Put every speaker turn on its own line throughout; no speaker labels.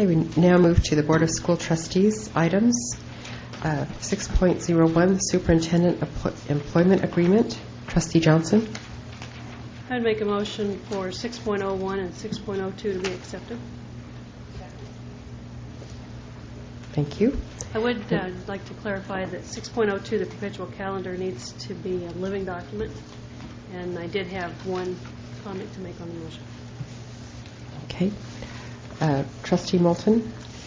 Okay, we now move to the Board of School Trustees items. 6.01, Superintendent Employment Agreement. Trustee Johnson.
I'd make a motion for 6.01 and 6.02 to be accepted.
Thank you.
I would like to clarify that 6.02, the perpetual calendar, needs to be a living document, and I did have one comment to make on the motion.
Okay. Trustee Moulton.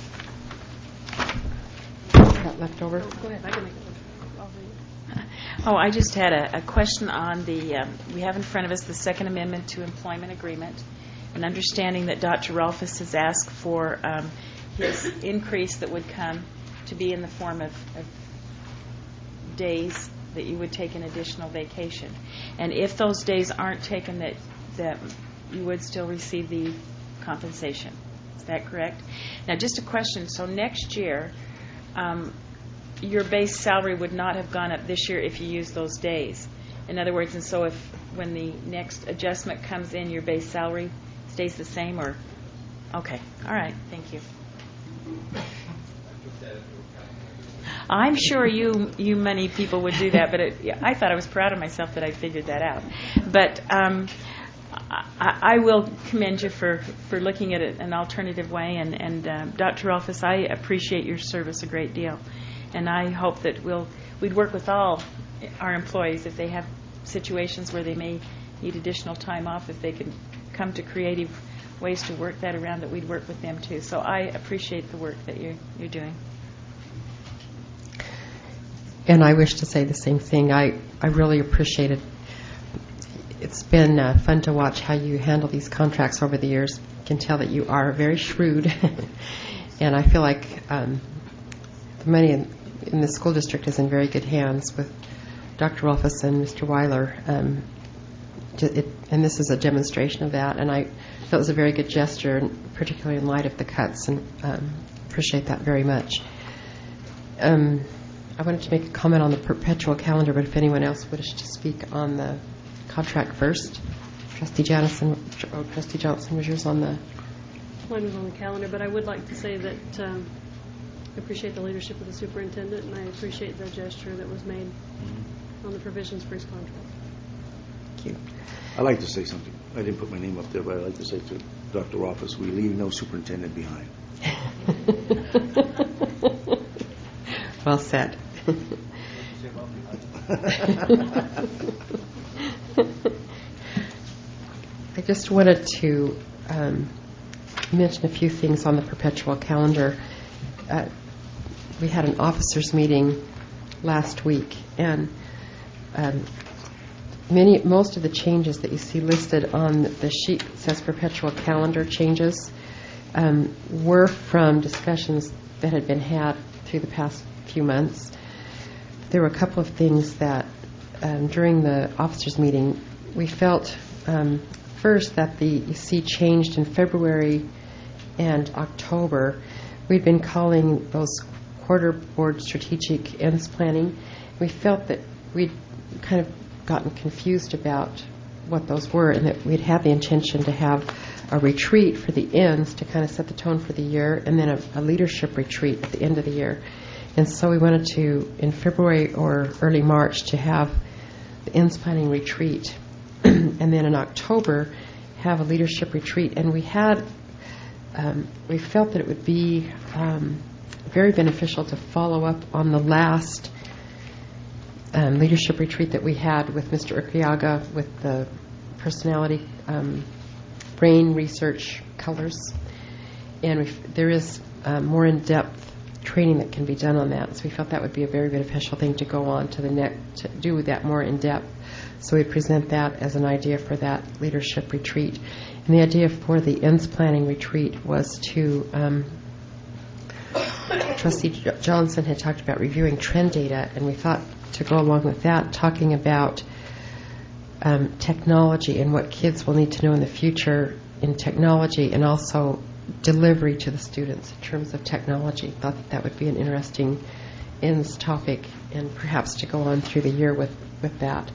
Got left over.
Oh, go ahead. I can make it. I'll read it.
I just had a question on the, we have in front of us the Second Amendment to Employment Agreement, and understanding that Dr. Rolfus has asked for his increase that would come to be in the form of days that you would take an additional vacation. And if those days aren't taken, that you would still receive the compensation. Is that correct? Now, just a question. So next year, your base salary would not have gone up this year if you used those days. In other words, and so if when the next adjustment comes in, your base salary stays the same, or? Okay. All right. Thank you. I'm sure you money people would do that, but I thought I was proud of myself that I figured that out. But I will commend you for looking at it an alternative way. And Dr. Rolfus, I appreciate your service a great deal. And I hope that we'd work with all our employees if they have situations where they may need additional time off, if they can come to creative ways to work that around, that we'd work with them too. So I appreciate the work that you're doing.
And I wish to say the same thing. I really appreciate it. It's been fun to watch how you handle these contracts over the years. I can tell that you are very shrewd. And I feel like the money in the school district is in very good hands with Dr. Rolfus and Mr. Weiler. And this is a demonstration of that. And I felt it was a very good gesture, particularly in light of the cuts, and appreciate that very much. I wanted to make a comment on the perpetual calendar, but if anyone else wished to speak on the contract first. Trustee Johnson, was yours on the?
Mine was on the calendar, but I would like to say that I appreciate the leadership of the superintendent, and I appreciate the gesture that was made on the provisions for his contract.
Thank you.
I'd like to say something. I didn't put my name up there, but I'd like to say to Dr. Rolfus, we leave no superintendent behind.
Well said. I just wanted to mention a few things on the perpetual calendar. We had an officers' meeting last week, and most of the changes that you see listed on the sheet that says perpetual calendar changes were from discussions that had been had through the past few months. There were a couple of things that during the officers' meeting we felt first that the EC changed in February and October. We'd been calling those quarter board strategic ends planning. We felt that we'd kind of gotten confused about what those were, and that we'd had the intention to have a retreat for the ends to kind of set the tone for the year, and then a leadership retreat at the end of the year. And so we wanted to, in February or early March, to have the ends planning retreat, and then in October have a leadership retreat. And we felt that it would be very beneficial to follow up on the last leadership retreat that we had with Mr. Urquiaga with the personality brain research colors. And there is more in-depth training that can be done on that. So we felt that would be a very beneficial thing to go on to the next, to do that more in-depth. So we present that as an idea for that leadership retreat. And the idea for the ends planning retreat was to, Trustee Johnson had talked about reviewing trend data, and we thought to go along with that, talking about technology and what kids will need to know in the future in technology, and also delivery to the students in terms of technology. Thought that would be an interesting ends topic, and perhaps to go on through the year with that.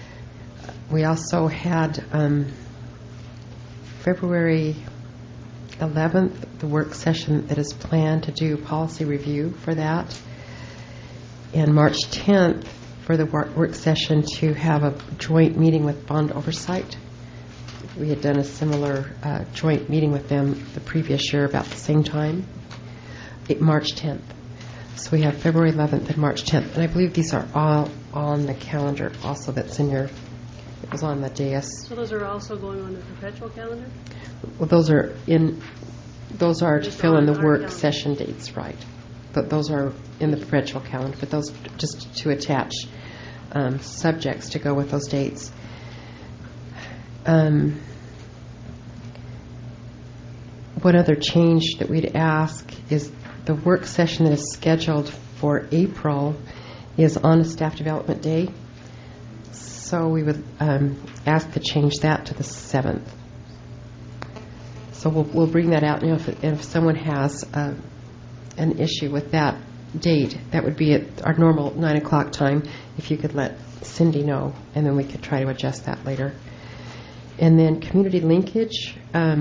We also had February 11th, the work session that is planned to do policy review for that. And March 10th, for the work session to have a joint meeting with Bond Oversight. We had done a similar joint meeting with them the previous year about the same time, March 10th. So we have February 11th and March 10th. And I believe these are all on the calendar also that's in your, it was on the dais.
So those are also going on the perpetual calendar?
Well, those are to
Just
fill in
on
the
our
work
calendar.
session dates, right. But those are in the perpetual calendar, but those just to attach subjects to go with those dates. One other change that we'd ask is the work session that is scheduled for April is on a staff development day. So we would ask to change that to the 7th. So we'll bring that out. If someone has an issue with that date, that would be at our normal 9 o'clock time. If you could let Cindy know, and then we could try to adjust that later. And then community linkage.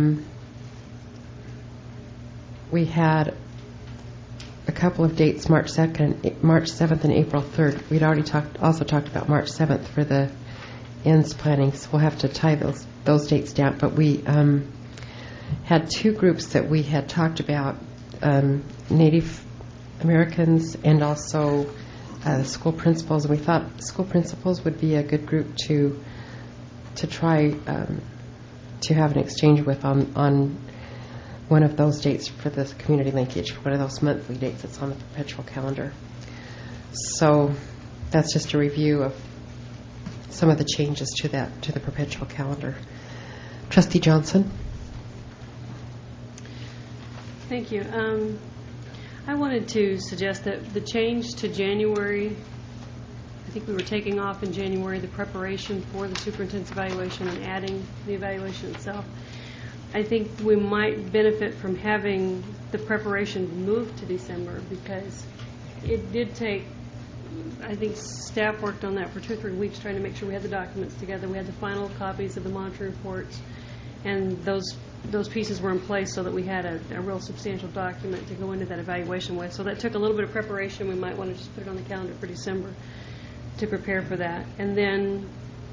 We had a couple of dates, March 7th and April 3rd. We'd already also talked about March 7th for the ends planning, so we'll have to tie those dates down. But we had two groups that we had talked about, Native Americans and also school principals. And we thought school principals would be a good group to try to have an exchange with on one of those dates for the community linkage, for one of those monthly dates that's on the perpetual calendar. So that's just a review of some of the changes to the perpetual calendar. Trustee Johnson?
Thank you. I wanted to suggest that the change to January, I think we were taking off in January the preparation for the superintendent's evaluation and adding the evaluation itself. I think we might benefit from having the preparation moved to December, because it did take, I think staff worked on that for 2 or 3 weeks trying to make sure we had the documents together. We had the final copies of the monitoring reports, and those pieces were in place so that we had a real substantial document to go into that evaluation with. So that took a little bit of preparation. We might want to just put it on the calendar for December to prepare for that. And then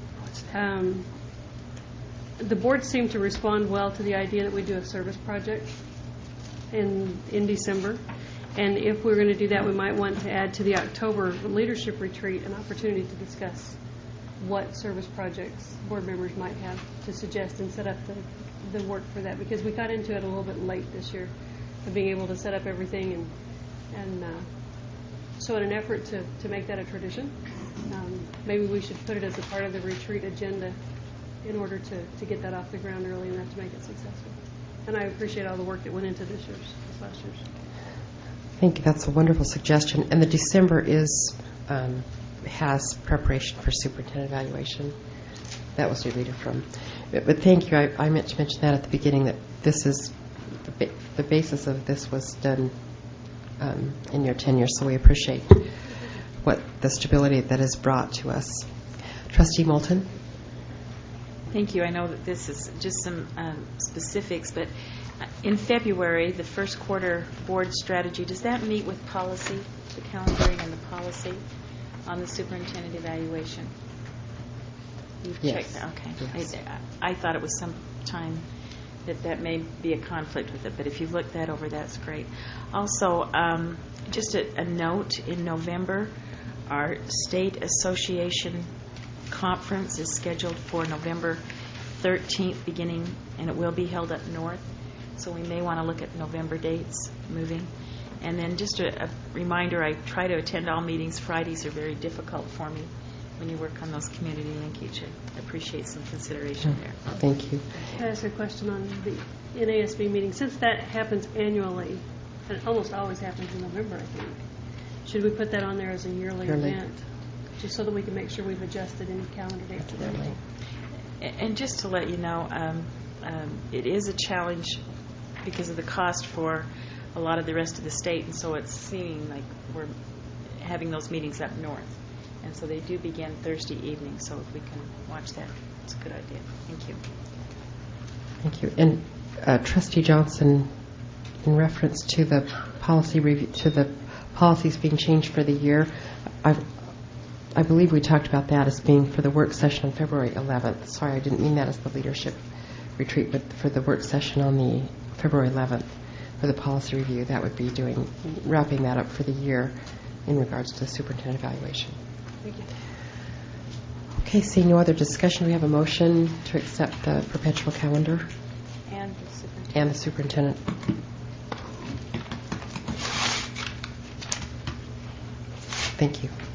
the board seemed to respond well to the idea that we do a service project in December. And if we're going to do that, we might want to add to the October leadership retreat an opportunity to discuss what service projects board members might have to suggest and set up the work for that, because we got into it a little bit late this year of being able to set up everything. And so in an effort to make that a tradition, maybe we should put it as a part of the retreat agenda in order to get that off the ground early enough to make it successful. And I appreciate all the work that went into this last year's.
Thank you. That's a wonderful suggestion. And the December has preparation for superintendent evaluation. That was deleted from. But thank you. I meant to mention that at the beginning, that this is the basis of this was done in your tenure, so we appreciate what the stability that is brought to us. Trustee Moulton?
Thank you. I know that this is just some specifics, but in February, the first quarter board strategy, does that meet with policy, the calendaring and the policy on the superintendent evaluation? You've
Yes.
checked. Okay.
Yes.
I thought it was some time that may be a conflict with it, but if you've looked that over, that's great. Also, just a note, in November, our state association conference is scheduled for November 13th beginning, and it will be held up north, so we may want to look at November dates moving. And then just a reminder, I try to attend all meetings. Fridays are very difficult for me when you work on those community linkage. I appreciate some consideration there.
Thank you.
Can I ask a question on the NASB meeting? Since that happens annually, and it almost always happens in November, I think, should we put that on there as a yearly event? Just so that we can make sure we've adjusted any calendar dates and everything.
And just to let you know, it is a challenge because of the cost for a lot of the rest of the state, and so it's seeming like we're having those meetings up north. And so they do begin Thursday evening, so if we can watch that, it's a good idea. Thank you.
Thank you. And Trustee Johnson, in reference to the policy review, to the policies being changed for the year, I believe we talked about that as being for the work session on February 11th. Sorry, I didn't mean that as the leadership retreat, but for the work session on the February 11th for the policy review, that would be wrapping that up for the year in regards to the superintendent evaluation.
Thank you.
Okay, seeing no other discussion, we have a motion to accept the perpetual calendar
And the superintendent.
and the superintendent. Thank you.